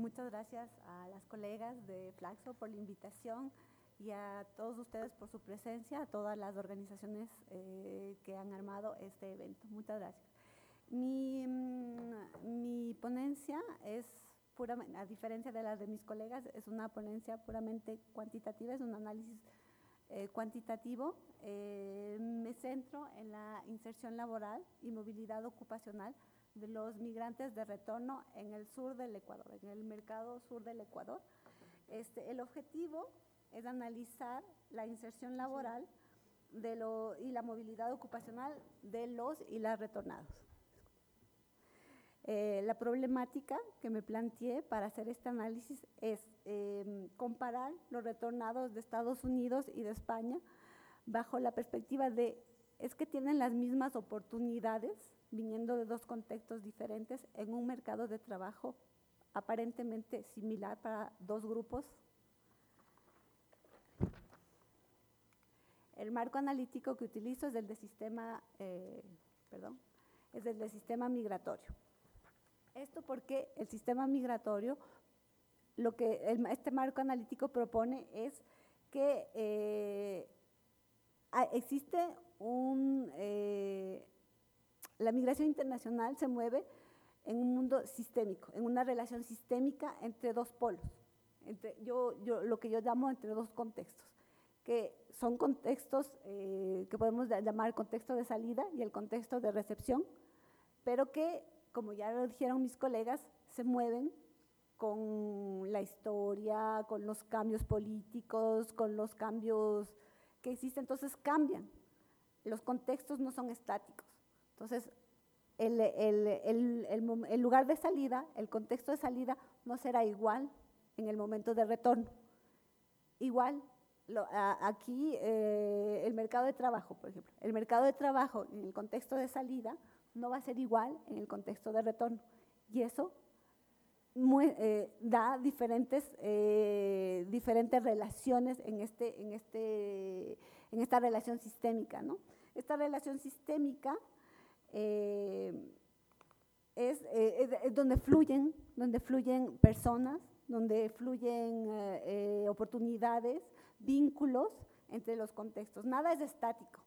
Muchas gracias a las colegas de Flaxo por la invitación y a todos ustedes por su presencia, a todas las organizaciones que han armado este evento. Muchas gracias. Mi ponencia es puramente, a diferencia de las de mis colegas, es una ponencia puramente cuantitativa, es un análisis cuantitativo. Me centro en la inserción laboral y movilidad ocupacional de los migrantes de retorno en el sur del Ecuador, en el mercado sur del Ecuador. El objetivo es analizar la inserción laboral y la movilidad ocupacional de los y las retornados. La problemática que me planteé para hacer este análisis es comparar los retornados de Estados Unidos y de España bajo la perspectiva de, es que tienen las mismas oportunidades viniendo de dos contextos diferentes en un mercado de trabajo aparentemente similar para dos grupos. El marco analítico que utilizo es el del sistema, migratorio. Esto porque el sistema migratorio, lo que este marco analítico propone es que existe la migración internacional se mueve en un mundo sistémico, en una relación sistémica entre dos polos, lo que yo llamo entre dos contextos, que son contextos que podemos llamar el contexto de salida y el contexto de recepción, pero que, como ya lo dijeron mis colegas, se mueven con la historia, con los cambios políticos, con los cambios que existen, entonces cambian. Los contextos no son estáticos. Entonces, el lugar de salida, el contexto de salida no será igual en el momento de retorno. Igual, aquí el mercado de trabajo, por ejemplo, el mercado de trabajo en el contexto de salida no va a ser igual en el contexto de retorno. Y eso da diferentes relaciones en esta relación sistémica, ¿no? Esta relación sistémica es donde fluyen personas, donde fluyen oportunidades, vínculos entre los contextos. Nada es estático.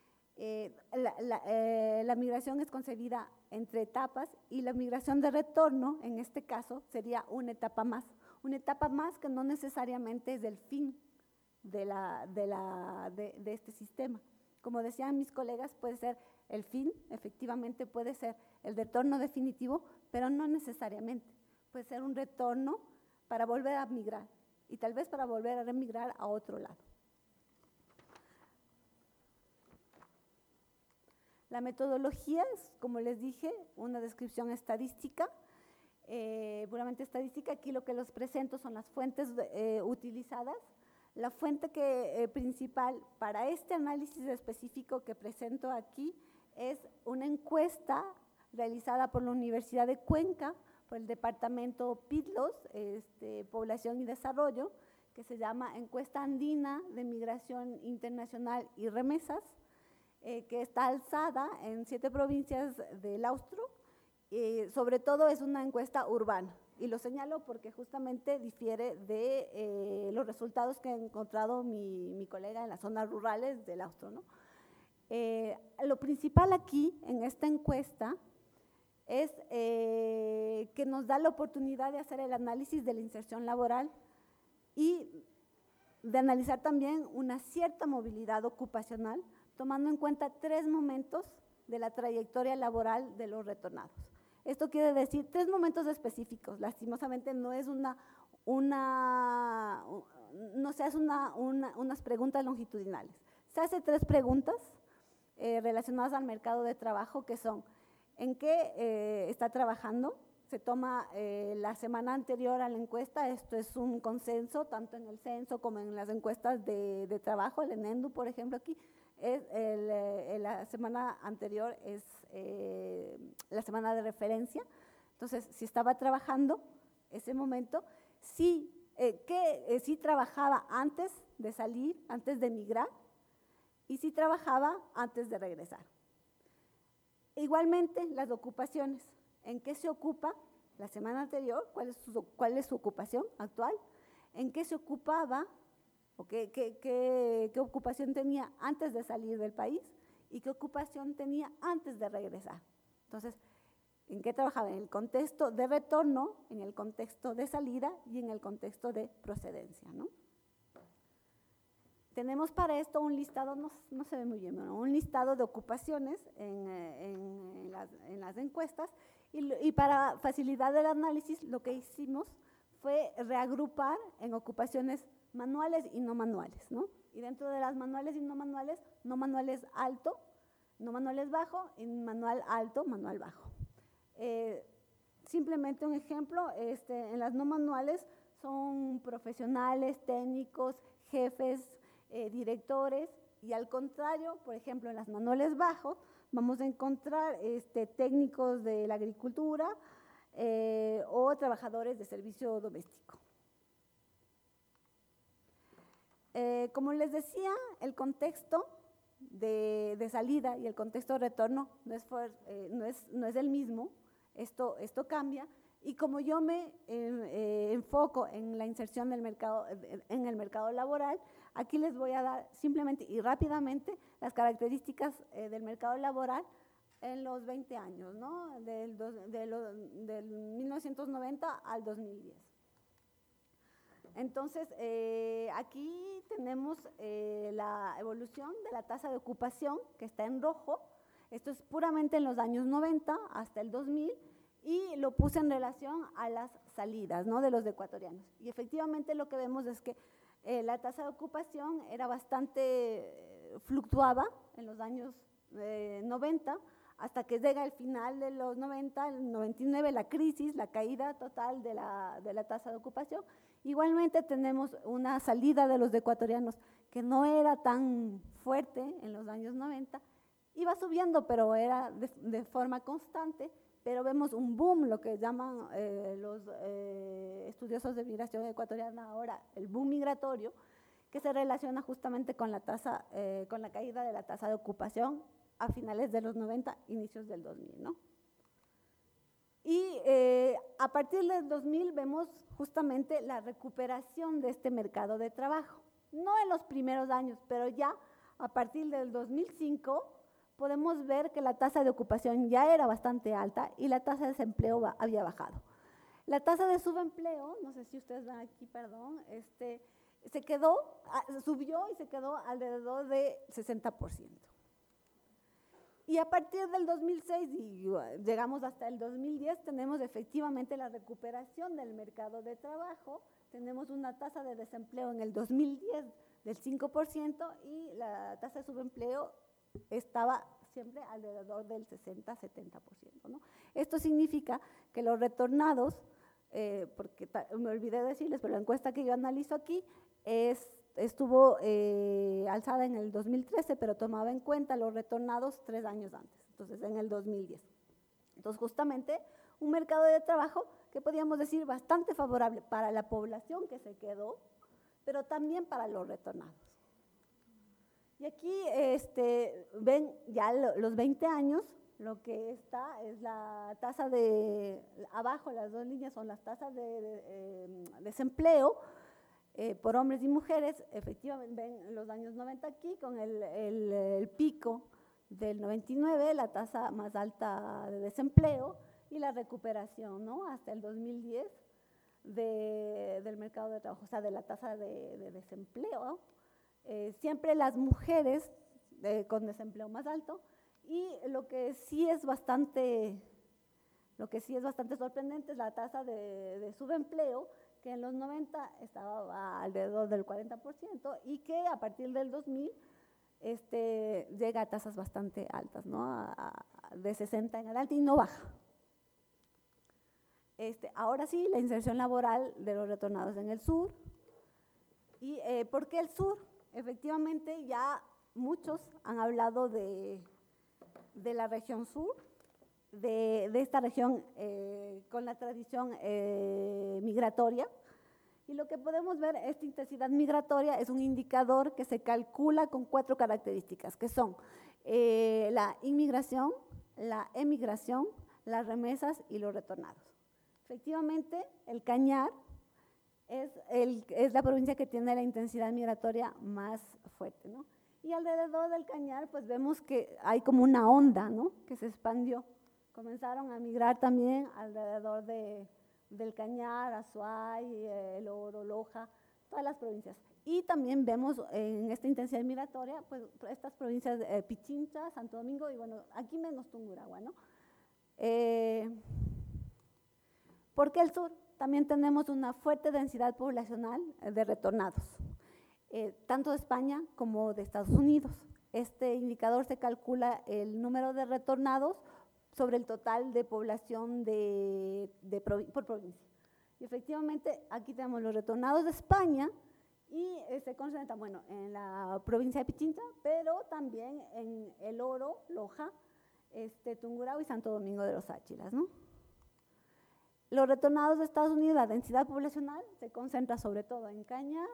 La migración es concebida entre etapas y la migración de retorno, en este caso, sería una etapa más que no necesariamente es el fin de este sistema. Como decían mis colegas, puede ser el fin, efectivamente puede ser el retorno definitivo, pero no necesariamente. Puede ser un retorno para volver a migrar y tal vez para volver a remigrar a otro lado. La metodología es, como les dije, una descripción estadística, puramente estadística. Aquí lo que les presento son las fuentes utilizadas. La fuente principal para este análisis específico que presento aquí es una encuesta realizada por la Universidad de Cuenca, por el departamento PIDLOS, Población y Desarrollo, que se llama Encuesta Andina de Migración Internacional y Remesas, que está alzada en 7 provincias del Austro. Sobre todo es una encuesta urbana, y lo señalo porque justamente difiere de los resultados que ha encontrado mi colega en las zonas rurales del Austro, ¿no? Lo principal aquí en esta encuesta es que nos da la oportunidad de hacer el análisis de la inserción laboral y de analizar también una cierta movilidad ocupacional, tomando en cuenta 3 momentos de la trayectoria laboral de los retornados. Esto quiere decir 3 momentos específicos. Lastimosamente no es no se hace unas preguntas longitudinales. Se hace 3 preguntas relacionadas al mercado de trabajo, que son: ¿en qué está trabajando? Se toma la semana anterior a la encuesta. Esto es un consenso, tanto en el censo como en las encuestas de trabajo. El ENENDU, por ejemplo, aquí, la semana anterior es la semana de referencia. Entonces, si estaba trabajando ese momento, si trabajaba antes de salir, antes de migrar, y si trabajaba antes de regresar. Igualmente, las ocupaciones, ¿en qué se ocupa? la semana anterior, cuál es su ocupación actual, en qué se ocupaba o qué ocupación tenía antes de salir del país y qué ocupación tenía antes de regresar. Entonces, ¿en qué trabajaba? En el contexto de retorno, en el contexto de salida y en el contexto de procedencia, ¿no? Tenemos para esto un listado, no se ve muy bien, ¿no? Un listado de ocupaciones en las encuestas y para facilidad del análisis lo que hicimos fue reagrupar en ocupaciones manuales y no manuales, ¿no? Y dentro de las manuales y no manuales alto, no manuales bajo, y manual alto, manual bajo. Simplemente un ejemplo, en las no manuales son profesionales, técnicos, jefes, directores, y al contrario, por ejemplo, en las manuales bajos vamos a encontrar técnicos de la agricultura o trabajadores de servicio doméstico. Como les decía, el contexto de salida y el contexto de retorno no es el mismo, esto cambia, y como yo me enfoco en la inserción del mercado, en el mercado laboral, aquí les voy a dar simplemente y rápidamente las características del mercado laboral en los 20 años, ¿no? Del 1990 al 2010. Entonces, aquí tenemos la evolución de la tasa de ocupación, que está en rojo. Esto es puramente en los años 90 hasta el 2000, y lo puse en relación a las salidas, ¿no?, de los ecuatorianos. Y efectivamente lo que vemos es que la tasa de ocupación era bastante, fluctuaba en los años 90, hasta que llega el final de los 90, el 99, la crisis, la caída total de la tasa de ocupación. Igualmente tenemos una salida de los ecuatorianos que no era tan fuerte en los años 90, iba subiendo, pero era de forma constante, pero vemos un boom, lo que llaman los estudiosos de migración ecuatoriana ahora, el boom migratorio, que se relaciona justamente con la tasa, con la caída de la tasa de ocupación a finales de los 90, inicios del 2000, ¿no? Y a partir del 2000 vemos justamente la recuperación de este mercado de trabajo. No en los primeros años, pero ya a partir del 2005 podemos ver que la tasa de ocupación ya era bastante alta y la tasa de desempleo había bajado. La tasa de subempleo, no sé si ustedes ven aquí, perdón, se quedó, subió y se quedó alrededor de 60%. Y a partir del 2006 y llegamos hasta el 2010, tenemos efectivamente la recuperación del mercado de trabajo, tenemos una tasa de desempleo en el 2010 del 5% y la tasa de subempleo estaba siempre alrededor del 60-70%, ¿no? Esto significa que los retornados, porque me olvidé decirles, pero la encuesta que yo analizo aquí estuvo alzada en el 2013, pero tomaba en cuenta los retornados 3 años antes, entonces en el 2010. Entonces justamente un mercado de trabajo que podríamos decir bastante favorable para la población que se quedó, pero también para los retornados. Y aquí ven ya los 20 años, lo que está es la tasa de, abajo las dos líneas son las tasas de desempleo por hombres y mujeres. Efectivamente ven los años 90 aquí con el pico del 99, la tasa más alta de desempleo y la recuperación, ¿no?, hasta el 2010 del mercado de trabajo, o sea, de la tasa de desempleo. Siempre las mujeres con desempleo más alto, y lo que sí es bastante sorprendente es la tasa de subempleo, que en los 90 estaba alrededor del 40% y que a partir del 2000 llega a tasas bastante altas, ¿no?, de 60 en adelante, y no baja. Ahora sí, la inserción laboral de los retornados en el sur. ¿Y por qué el sur? Efectivamente, ya muchos han hablado de la región sur, de esta región con la tradición migratoria. Y lo que podemos ver, esta intensidad migratoria es un indicador que se calcula con 4 características, que son la inmigración, la emigración, las remesas y los retornados. Efectivamente, el Cañar es la provincia que tiene la intensidad migratoria más fuerte, ¿no? Y alrededor del Cañar, pues vemos que hay como una onda, ¿no? Que se expandió. Comenzaron a migrar también alrededor del Cañar, Azuay, El Oro, Loja, todas las provincias. Y también vemos en esta intensidad migratoria, pues estas provincias de Pichincha, Santo Domingo y bueno, aquí menos Tungurahua, ¿no? ¿Por qué el sur? También tenemos una fuerte densidad poblacional de retornados, tanto de España como de Estados Unidos. Este indicador se calcula el número de retornados sobre el total de población por provincia. Y efectivamente, aquí tenemos los retornados de España y se concentran, bueno, en la provincia de Pichincha, pero también en El Oro, Loja, Tungurahua y Santo Domingo de los Áchilas, ¿no? Los retornados de Estados Unidos, la densidad poblacional se concentra sobre todo en Cañar,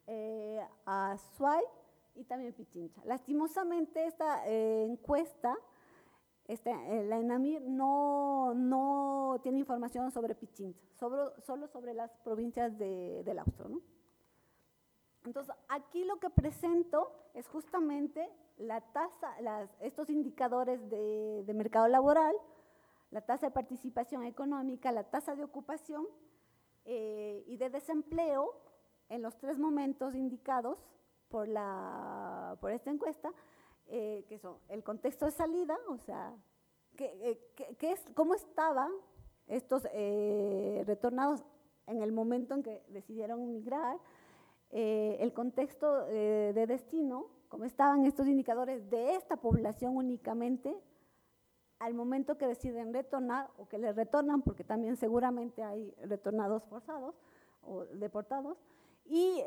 Azuay y también Pichincha. Lastimosamente esta encuesta, la ENAMIR no tiene información sobre Pichincha, solo sobre las provincias del Austro, ¿no? Entonces, aquí lo que presento es justamente la tasa, estos indicadores de mercado laboral, la tasa de participación económica, la tasa de ocupación y de desempleo en los tres momentos indicados por esta encuesta, que son el contexto de salida, o sea, cómo estaban estos retornados en el momento en que decidieron migrar, el contexto de destino, cómo estaban estos indicadores de esta población únicamente, al momento que deciden retornar o que les retornan, porque también seguramente hay retornados forzados o deportados, y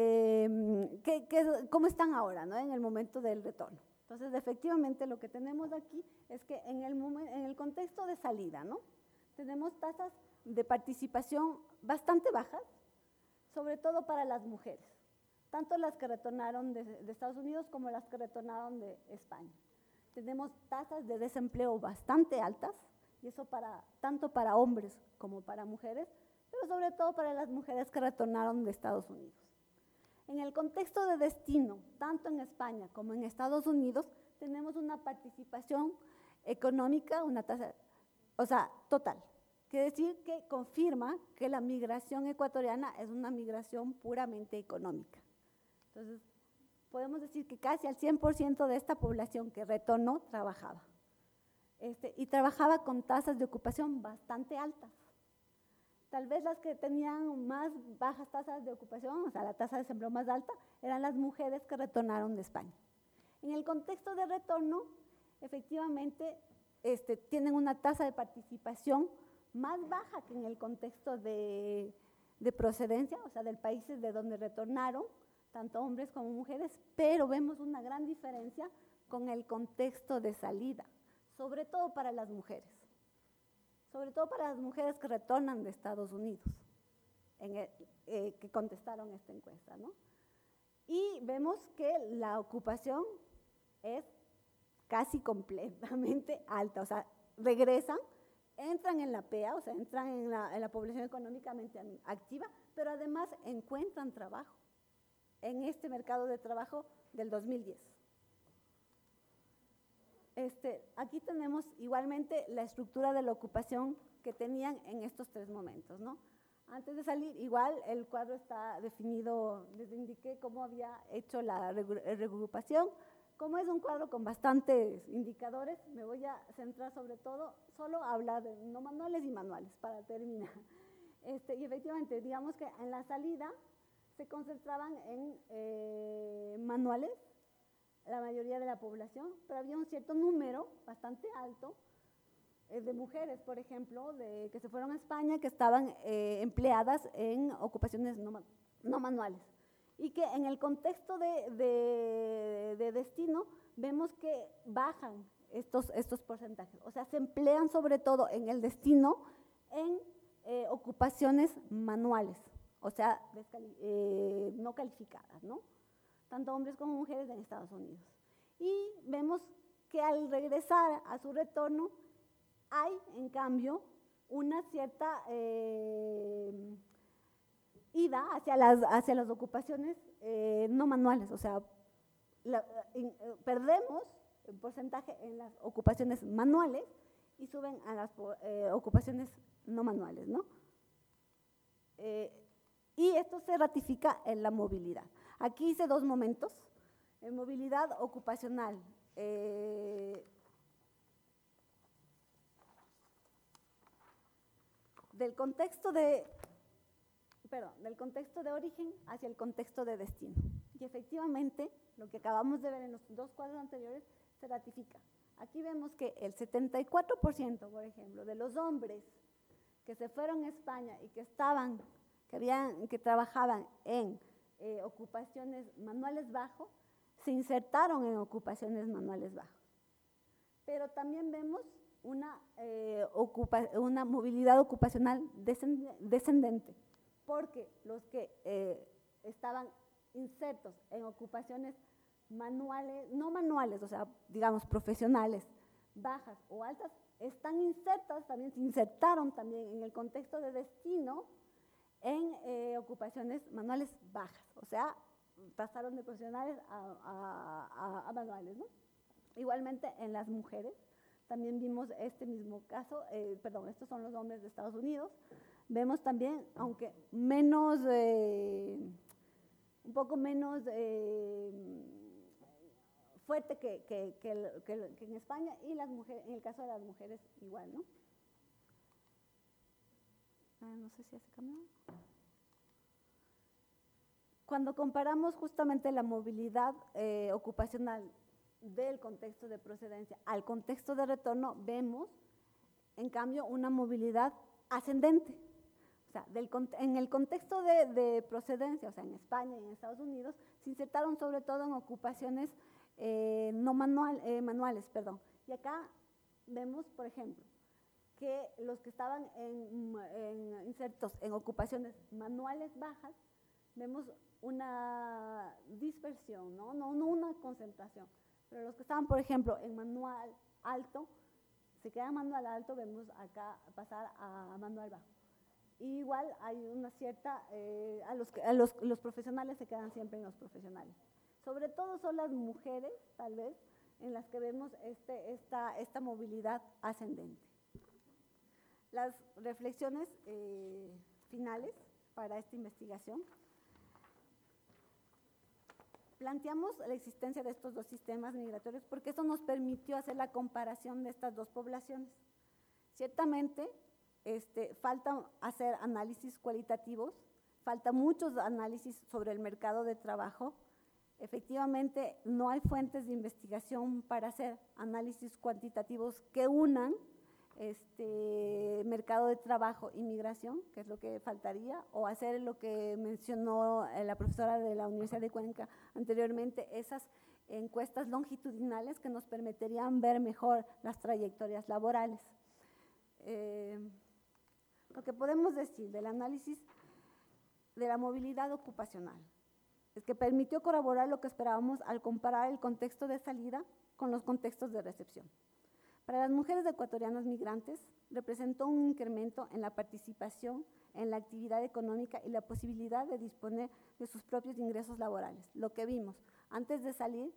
cómo están ahora, ¿no? En el momento del retorno. Entonces, efectivamente, lo que tenemos aquí es que en el contexto de salida, ¿no? Tenemos tasas de participación bastante bajas, sobre todo para las mujeres, tanto las que retornaron de Estados Unidos como las que retornaron de España. Tenemos tasas de desempleo bastante altas, y eso tanto para hombres como para mujeres, pero sobre todo para las mujeres que retornaron de Estados Unidos. En el contexto de destino, tanto en España como en Estados Unidos, tenemos una participación económica, una tasa, o sea, total. Quiere decir que confirma que la migración ecuatoriana es una migración puramente económica. Entonces, podemos decir que casi al 100% de esta población que retornó trabajaba. Y trabajaba con tasas de ocupación bastante altas. Tal vez las que tenían más bajas tasas de ocupación, o sea, la tasa de desempleo más alta, eran las mujeres que retornaron de España. En el contexto de retorno, efectivamente, tienen una tasa de participación más baja que en el contexto de procedencia, o sea, del país de donde retornaron, tanto hombres como mujeres, pero vemos una gran diferencia con el contexto de salida, sobre todo para las mujeres que retornan de Estados Unidos, que contestaron esta encuesta, ¿no? Y vemos que la ocupación es casi completamente alta, o sea, regresan, entran en la PEA, o sea, entran en la población económicamente activa, pero además encuentran trabajo en este mercado de trabajo del 2010. Aquí tenemos igualmente la estructura de la ocupación que tenían en estos tres momentos, ¿no? Antes de salir, igual el cuadro está definido, les indiqué cómo había hecho la regrupación. Como es un cuadro con bastantes indicadores, me voy a centrar sobre todo, solo a hablar de no manuales y manuales para terminar. Y efectivamente, digamos que en la salida se concentraban en manuales, la mayoría de la población, pero había un cierto número bastante alto de mujeres, por ejemplo, que se fueron a España, que estaban empleadas en ocupaciones no manuales. Y que en el contexto de destino vemos que bajan estos porcentajes. O sea, se emplean sobre todo en el destino en ocupaciones manuales, o sea, no calificadas, ¿no? Tanto hombres como mujeres en Estados Unidos. Y vemos que al regresar a su retorno hay, en cambio, una cierta ida hacia las ocupaciones no manuales, o sea, perdemos el porcentaje en las ocupaciones manuales y suben a las ocupaciones no manuales, ¿no? Y esto se ratifica en la movilidad. Aquí hice dos momentos, en movilidad ocupacional. Del contexto de origen hacia el contexto de destino. Y efectivamente, lo que acabamos de ver en los dos cuadros anteriores se ratifica. Aquí vemos que el 74%, por ejemplo, de los hombres que se fueron a España y que trabajaban en ocupaciones manuales bajos, se insertaron en ocupaciones manuales bajos. Pero también vemos una movilidad ocupacional descendente, porque los que estaban insertos en ocupaciones manuales, no manuales, o sea, digamos profesionales, bajas o altas, están insertas, también se insertaron también en el contexto de destino en ocupaciones manuales bajas, o sea, pasaron de profesionales a manuales, ¿no? Igualmente en las mujeres, también vimos este mismo caso, estos son los hombres de Estados Unidos, vemos también, aunque menos, un poco menos fuerte que en España, y las mujeres, en el caso de las mujeres igual, ¿no? No sé si hace cambio. Cuando comparamos justamente la movilidad ocupacional del contexto de procedencia al contexto de retorno, vemos, en cambio, una movilidad ascendente. O sea, en el contexto de procedencia, o sea, en España y en Estados Unidos, se insertaron sobre todo en ocupaciones manuales. Y acá vemos, por ejemplo, que los que estaban insertos en ocupaciones manuales bajas, vemos una dispersión, no una concentración. Pero los que estaban, por ejemplo, en manual alto, se quedan en manual alto, vemos acá pasar a manual bajo. Y igual hay una cierta, los profesionales se quedan siempre en los profesionales. Sobre todo son las mujeres, tal vez, en las que vemos esta movilidad ascendente. Las reflexiones finales para esta investigación. Planteamos la existencia de estos dos sistemas migratorios porque eso nos permitió hacer la comparación de estas dos poblaciones. Ciertamente, falta hacer análisis cualitativos, falta muchos análisis sobre el mercado de trabajo. Efectivamente, no hay fuentes de investigación para hacer análisis cuantitativos que unan mercado de trabajo y migración, que es lo que faltaría, o hacer lo que mencionó la profesora de la Universidad de Cuenca anteriormente, esas encuestas longitudinales que nos permitirían ver mejor las trayectorias laborales. Lo que podemos decir del análisis de la movilidad ocupacional es que permitió corroborar lo que esperábamos al comparar el contexto de salida con los contextos de recepción. Para las mujeres ecuatorianas migrantes, representó un incremento en la participación en la actividad económica y la posibilidad de disponer de sus propios ingresos laborales. Lo que vimos, antes de salir,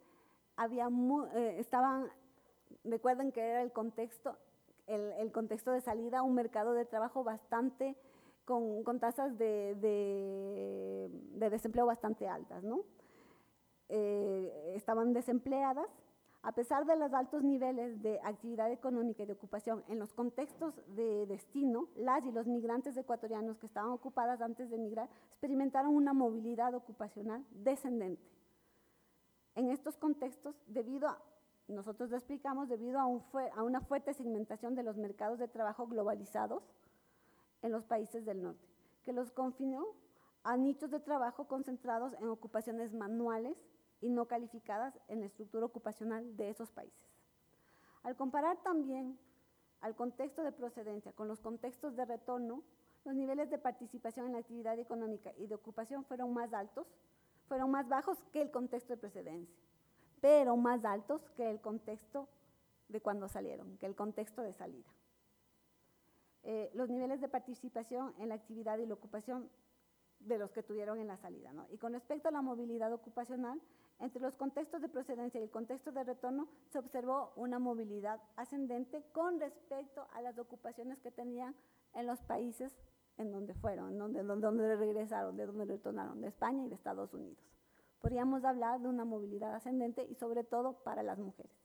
recuerden que era el contexto de salida, un mercado de trabajo bastante, con tasas de desempleo bastante altas, ¿no? Estaban desempleadas. A pesar de los altos niveles de actividad económica y de ocupación en los contextos de destino, las y los migrantes ecuatorianos que estaban ocupadas antes de migrar experimentaron una movilidad ocupacional descendente. En estos contextos, nosotros lo explicamos, debido a una fuerte segmentación de los mercados de trabajo globalizados en los países del norte, que los confinó a nichos de trabajo concentrados en ocupaciones manuales y no calificadas en la estructura ocupacional de esos países. Al comparar también al contexto de procedencia con los contextos de retorno, los niveles de participación en la actividad económica y de ocupación fueron más bajos que el contexto de procedencia, pero más altos que el contexto de cuando salieron, que el contexto de salida. los niveles de participación en la actividad y la ocupación de los que tuvieron en la salida, ¿no? Y con respecto a la movilidad ocupacional, entre los contextos de procedencia y el contexto de retorno, se observó una movilidad ascendente con respecto a las ocupaciones que tenían en los países en donde fueron, donde regresaron, de donde retornaron, de España y de Estados Unidos. Podríamos hablar de una movilidad ascendente y sobre todo para las mujeres.